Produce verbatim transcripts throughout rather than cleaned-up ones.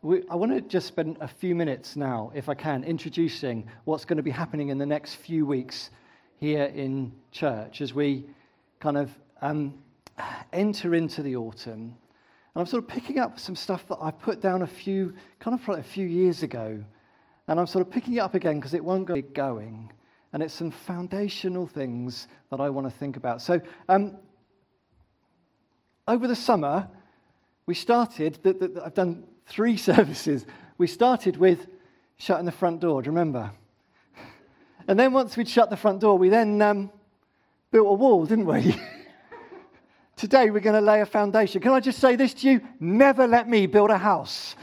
we, I want to just spend a few minutes now, if I can, introducing what's going to be happening in the next few weeks here in church as we kind of um, enter into the autumn. And I'm sort of picking up some stuff that I put down a few, kind of like a few years ago. And I'm sort of picking it up again because it won't go going. And it's some foundational things that I want to think about. So um, over the summer, we started, the, the, the, I've done three services. We started with shutting the front door, do you remember? And then once we'd shut the front door, we then um, built a wall, didn't we? Today we're going to lay a foundation. Can I just say this to you? Never let me build a house.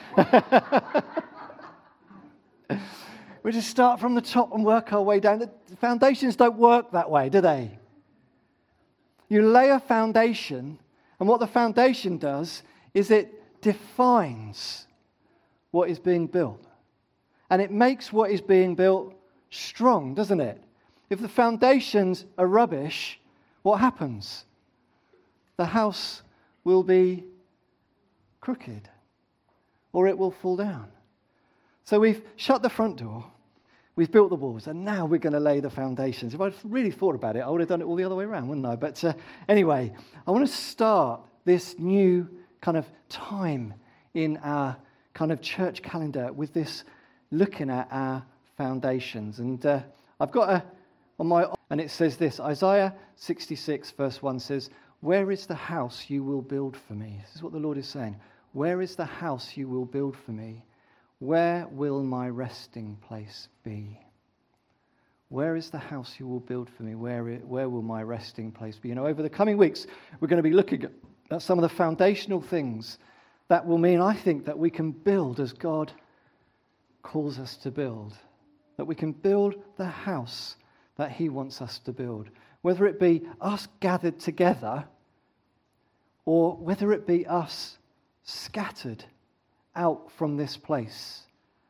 We just start from the top and work our way down. The foundations don't work that way, do they? You lay a foundation, and what the foundation does is it defines what is being built. And it makes what is being built strong, doesn't it? If the foundations are rubbish, what happens? The house will be crooked, or it will fall down. So we've shut the front door, we've built the walls, and now we're going to lay the foundations. If I'd really thought about it, I would have done it all the other way around, wouldn't I? But uh, anyway, I want to start this new kind of time in our kind of church calendar with this looking at our foundations. And uh, I've got a, on my, and it says this, Isaiah sixty-six verse one says, "Where is the house you will build for me?" This is what the Lord is saying. Where is the house you will build for me? Where will my resting place be? Where is the house you will build for me? Where, where will my resting place be? You know, over the coming weeks, we're going to be looking at some of the foundational things that will mean, I think, that we can build as God calls us to build. That we can build the house that He wants us to build. Whether it be us gathered together or whether it be us scattered out from this place.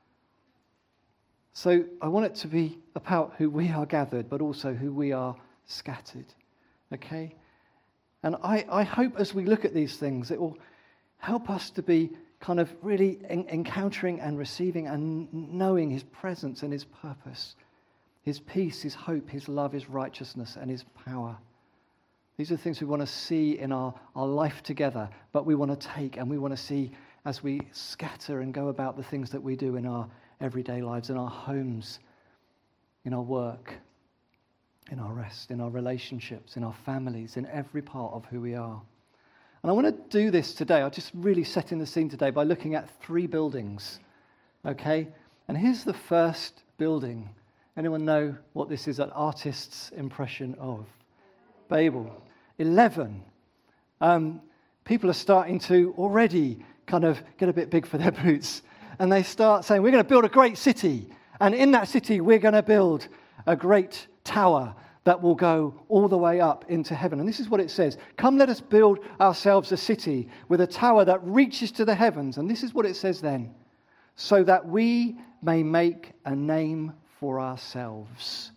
So I want it to be about who we are gathered, but also who we are scattered. Okay? And I, I hope as we look at these things, it will help us to be kind of really en- encountering and receiving and knowing His presence and His purpose. His peace, His hope, His love, His righteousness, and His power. These are the things we want to see in our, our life together, but we want to take and we want to see as we scatter and go about the things that we do in our everyday lives, in our homes, in our work, in our rest, in our relationships, in our families, in every part of who we are. And I want to do this today. I'm just really setting the scene today by looking at three buildings, okay? And here's the first building. Anyone know what this is? An artist's impression of Babel. Eleven. Um, people are starting to already kind of get a bit big for their boots. And they start saying, we're going to build a great city. And in that city, we're going to build a great tower that will go all the way up into heaven. And this is what it says. Come, let us build ourselves a city with a tower that reaches to the heavens. And this is what it says then. So that we may make a name for ourselves.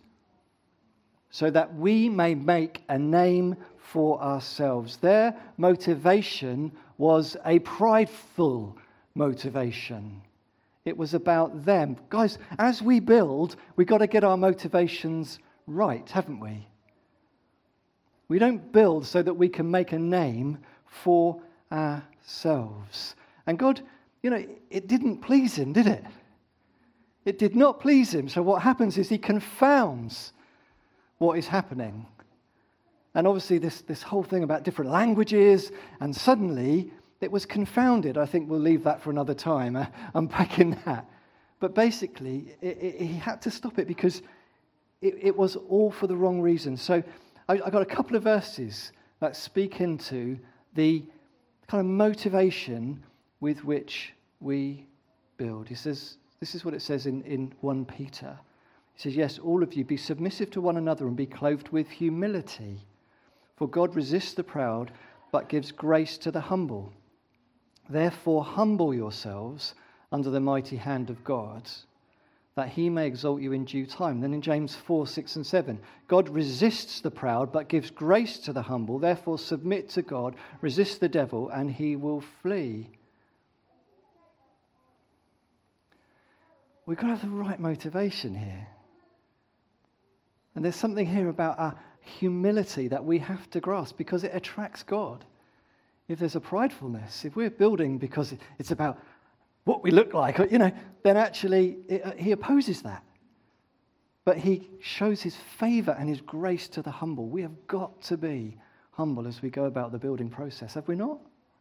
So that we may make a name for ourselves. Their motivation was a prideful motivation. It was about them. Guys, as we build, we've got to get our motivations right, haven't we? We don't build so that we can make a name for ourselves. And God, you know, it didn't please Him, did it? It did not please Him. So what happens is He confounds what is happening. And obviously this, this whole thing about different languages, and suddenly it was confounded. I think we'll leave that for another time, uh, unpacking that. But basically, it, it, He had to stop it because it, it was all for the wrong reason. So I, I got a couple of verses that speak into the kind of motivation with which we build. He says, this is what it says in, in First Peter. He says, yes, all of you, be submissive to one another and be clothed with humility. For God resists the proud, but gives grace to the humble. Therefore, humble yourselves under the mighty hand of God, that He may exalt you in due time. Then in James four, six and seven, God resists the proud, but gives grace to the humble. Therefore, submit to God, resist the devil, and he will flee. we've got to have the right motivation here. And there's something here about our humility that we have to grasp because it attracts God. If there's a pridefulness, if we're building because it's about what we look like, you know, then actually it, he opposes that. But he shows his favor and his grace to the humble. We have got to be humble as we go about the building process, have we not?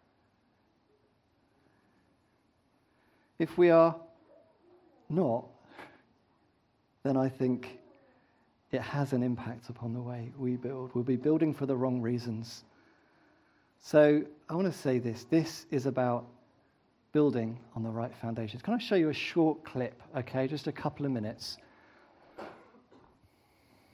If we are not, then I think it has an impact upon the way we build. We'll be building for the wrong reasons. So I want to say this. This is about building on the right foundations. Can I show you a short clip, okay, just a couple of minutes?